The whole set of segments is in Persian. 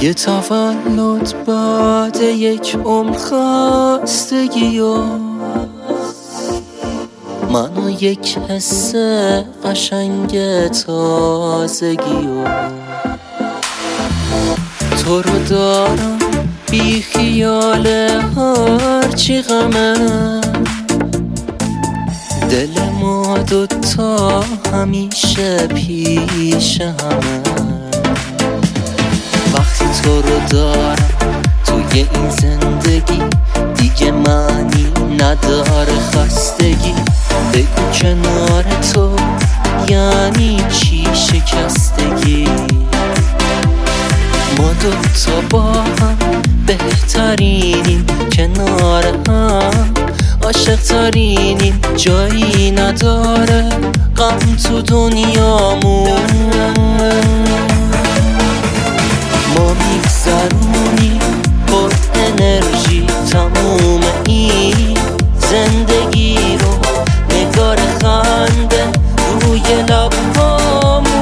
یه تولد بعد یک عمر خستگی و منو یک حس قشنگ تازگی و تو رو دارم بی خیال هرچی غمه، دل ما دوتا همیشه پیش همه. وقتی تو رو دارم توی این زندگی دیگه معنی نداره خستگی. بگو کنار تو یعنی چی شکستگی؟ ما دوتا با هم بهترینیم، کنار هم عاشق ترینیم، جایی نداره غم تو دنیامون. ما میگذرونیم پر انرژی تموم این زندگی رو، نگار خنده روی لبهامون.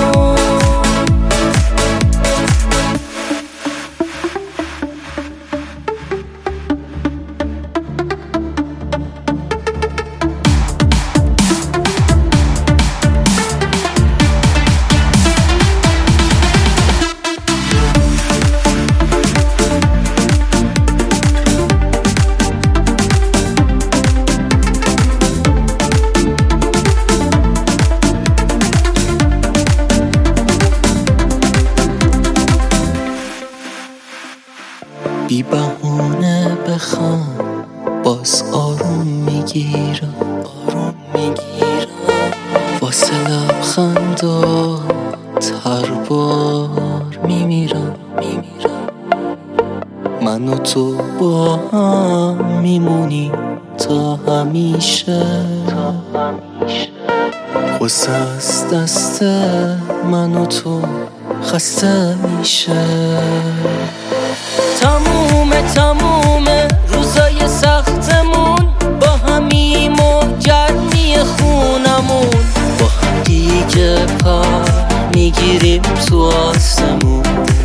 بی بهونه بخوام باز آروم میگیرم، واسه لبخندات هر بار میمیرم. من و تو با هم میمونیم تا همیشه، غصه از دست من و تو خسته میشه. تموم روزای سختمون با همیم و گرمی خونمون، با هم دیگه پر میگیریم تو آسمون.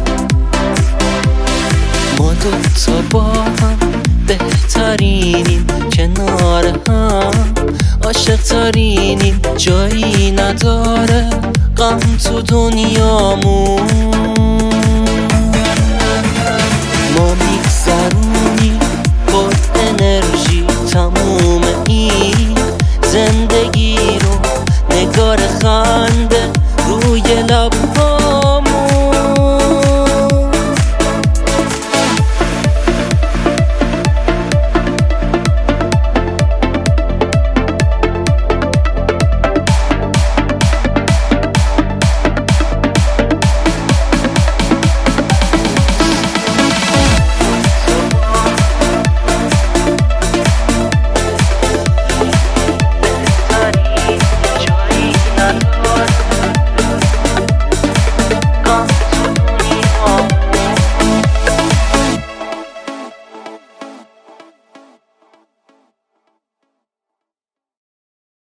ما دوتا با هم بهترینیم، کنار هم عاشق ترینیم، جایی نداره غم تو دنیامون. ما میگذرونیم پر انرژی تموم این زندگی رو، نگار خنده روی لبها